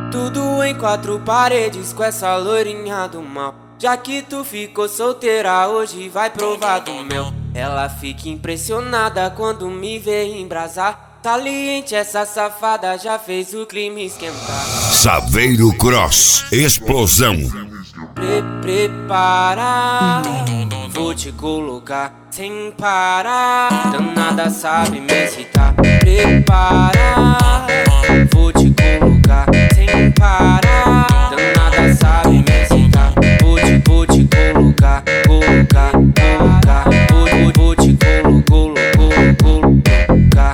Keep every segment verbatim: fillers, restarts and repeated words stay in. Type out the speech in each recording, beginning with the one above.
Tudo em quatro paredes com essa loirinha do mal. Já que tu ficou solteira, hoje vai provar do mel. Ela fica impressionada quando me vê embrasar. Saliente, essa safada já fez o clima esquentar. Saveiro Cross, explosão. Pre Prepara, vou te colocar sem parar. Danada sabe me excitar. Prepara, vou te colocar sem parar. Danada sabe me excitar. Vou te, vou te colocar, colocar, colocar. Vou, vou, vou te colocar, colocar,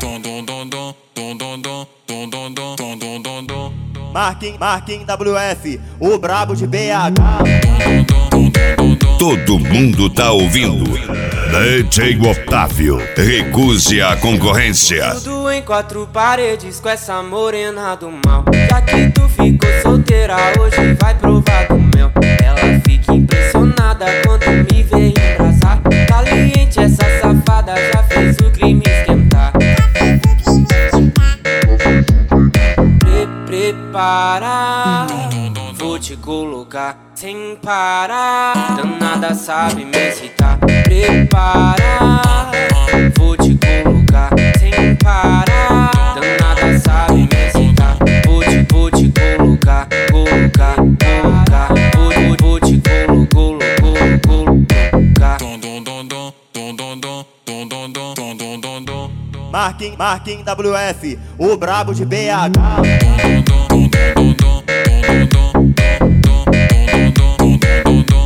colocar. Marquinhos, Marquinhos W F, o brabo de B H. Todo mundo tá ouvindo. D J Otávio, recuse a concorrência. Tudo em quatro paredes com essa morena do mal. Já que tu ficou solteira, hoje vai provar do mel. Ela fica impressionada quando me vê embrasar. Caliente, essa safada já fez o crime esquentar. Pre Prepara, vou te colocar sem parar. Danada sabe me excitar. Prepara, vou te colocar sem parar. Danada sabe me excitar. Vou te, vou te colocar, colocar, colocar. Vou, vou, vou te colocar, colocar. Marquinhos, Marquinhos W F, o brabo de B H.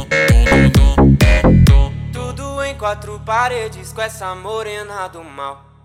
Tudo em quatro paredes com essa morena do mal.